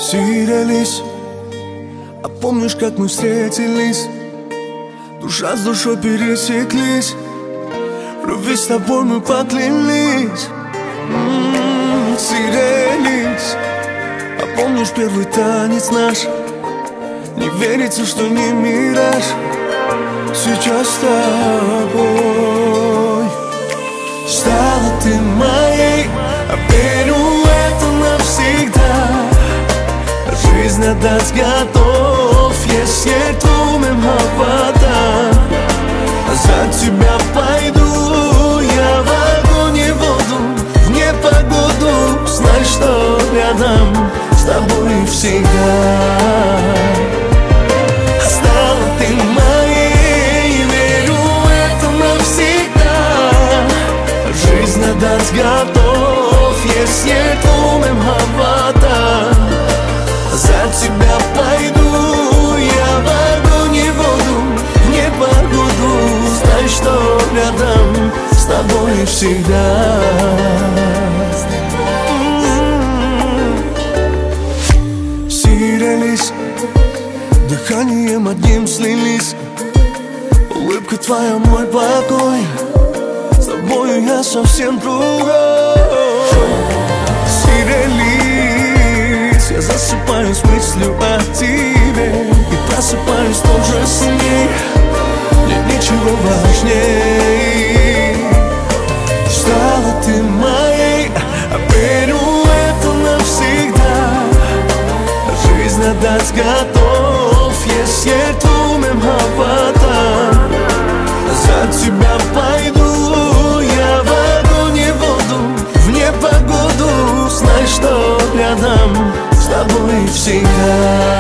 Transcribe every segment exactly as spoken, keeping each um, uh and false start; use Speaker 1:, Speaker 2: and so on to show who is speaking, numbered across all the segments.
Speaker 1: Сирились, а помнишь, как мы встретились? Душа с душой пересеклись, в любви с тобой мы поклялись. М-м-м, Сирились, а помнишь первый танец наш? Не верится, что не мираж. Сейчас с тобой стала ты моей, а верю это навсегда. Жизнь отдать готов, если тумим вода. За тебя пойду, я в огонь и воду, в непогоду. Знай, что рядом с тобой всегда. Стала ты моей, верю это навсегда. Жизнь отдать готов, если тумим вода. За тебя пойду, я в огонь и воду, в непогоду. Знай, что рядом с тобой всегда. Сирились, дыханием одним слились. Улыбка твоя мой покой, с тобою я совсем другой. Сирились, я засыпаю с мыслью о тебе и просыпаюсь тоже с ней. Нет ничего важней. Стала ты моей, а верю это навсегда. Жизнь отдать готов, если тумим вода. За тебя пойду, я в огонь и воду, в непогоду. Знай, что рядом с тобой всегда.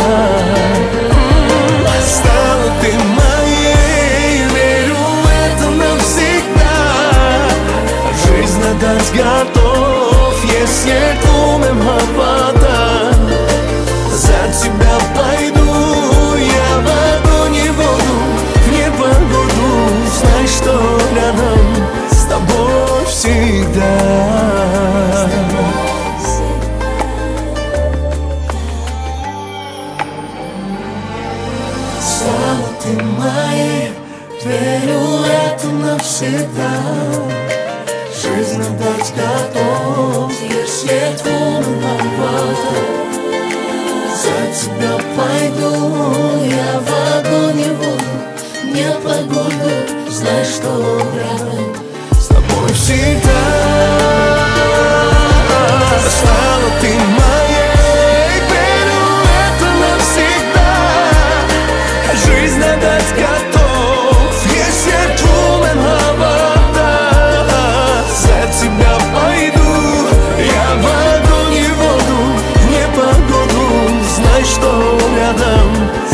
Speaker 1: Стала ты моей, верю это навсегда. Жизнь отдать готов, если тумим вода. За тебя пойду, я в огонь и воду, в непогоду. Знай, что рядом с тобой всегда. Стала ты моей, верю это навсегда. Жизнь отдать готов, если тумим вода. За тебя пойду, я в огонь и воду, в непогоду. Знай, что рядом с тобой всегда. Стала ты моей, верю это навсегда. Жизнь отдать готов, если тумим вода. За тебя пойду, я в огонь и воду, в непогоду. Знай, что рядом